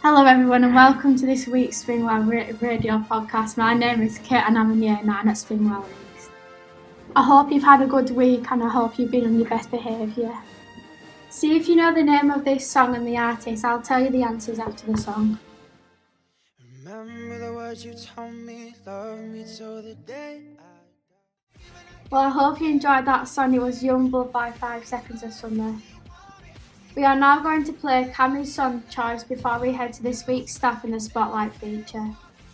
Hello everyone and welcome to this week's Springwell Radio podcast. My name is Kit and I'm in year 9 at Springwell East. I hope you've had a good week and I hope you've been on your best behaviour. See if you know the name of this song and the artist. I'll tell you the answers after the song. Remember the words you told me, love me till the day I die. Well, I hope you enjoyed that song. It was Youngblood by 5 Seconds of Summer. We are now going to play Cammy's song choice before we head to this week's Staff in the Spotlight feature.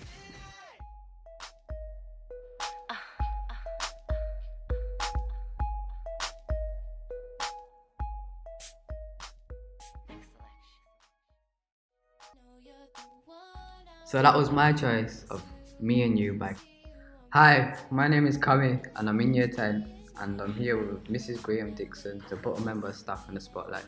So that was my choice of Me and You by. Hi, my name is Cammy and I'm in year 10 and I'm here with Mrs. Graham Dixon to put a member of staff in the spotlight.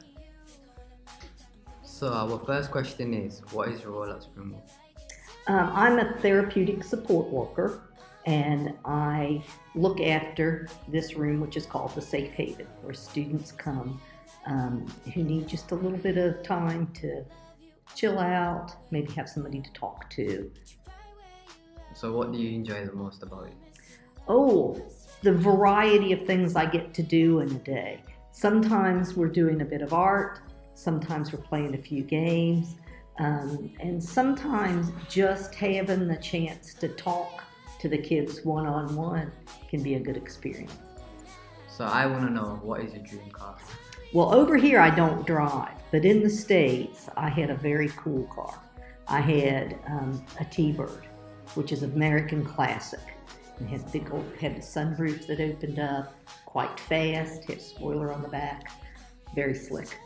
So our first question is, what is your role at Springwell? I'm a therapeutic support worker and I look after this room, which is called the Safe Haven, where students come who need just a little bit of time to chill out, maybe have somebody to talk to. So what do you enjoy the most about it? Oh, the variety of things I get to do in a day. Sometimes we're doing a bit of art, sometimes we're playing a few games, and sometimes just having the chance to talk to the kids one-on-one can be a good experience. So I want to know, what is your dream car? Well, over here I don't drive, but in the States I had a very cool car. I had a T-Bird, which is an American classic. It had had the sunroof that opened up, quite fast, had a spoiler on the back, very slick.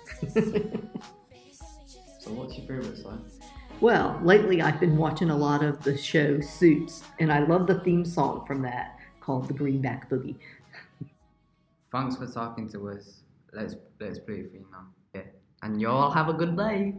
So what's your favorite song? Well, lately I've been watching a lot of the show Suits, and I love the theme song from that called The Greenback Boogie. Thanks for talking to us. Let's play it for you now. Yeah. And y'all have a good day.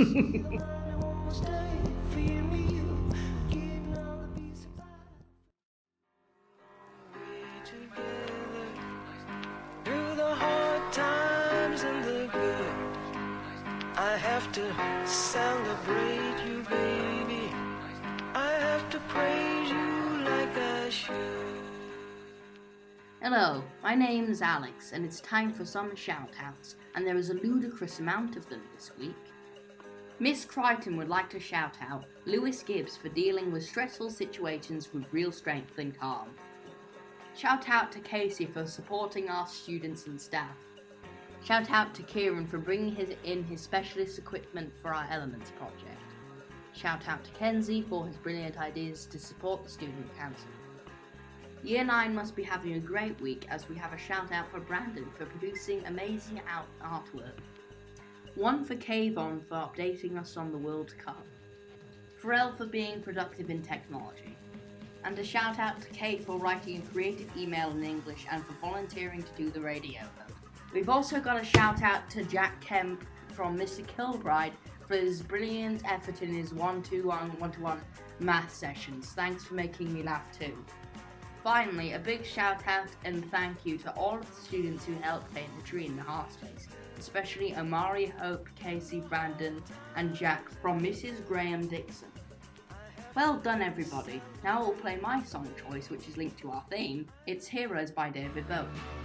I have to celebrate you, baby. I have to praise you like I should. Hello, my name is Alex, and it's time for some shout-outs, and there is a ludicrous amount of them this week. Miss Crichton would like to shout out Lewis Gibbs for dealing with stressful situations with real strength and calm. Shout out to Casey for supporting our students and staff. Shout out to Kieran for bringing in his specialist equipment for our Elements project. Shout out to Kenzie for his brilliant ideas to support the student council. Year 9 must be having a great week as we have a shout out for Brandon for producing amazing artwork. One for Kayvon for updating us on the World Cup. Pharrell for being productive in technology. And a shout out to Kate for writing a creative email in English and for volunteering to do the radio. We've also got a shout out to Jack Kemp from Mr. Kilbride for his brilliant effort in his one-to-one math sessions. Thanks for making me laugh too. Finally, a big shout out and thank you to all of the students who helped paint the tree in the heart space, especially Amari, Hope, Casey, Brandon and Jack from Mrs. Graham Dixon. Well done everybody. Now we'll play my song choice, which is linked to our theme. It's Heroes by David Bowie.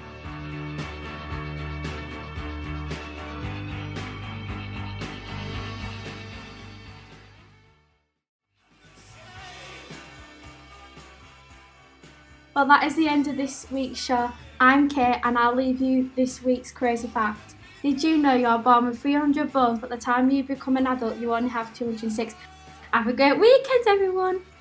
Well, that is the end of this week's show. I'm Kate and I'll leave you this week's crazy fact. Did you know you're born with 300 bones, but by the time you become an adult you only have 206? Have a great weekend everyone!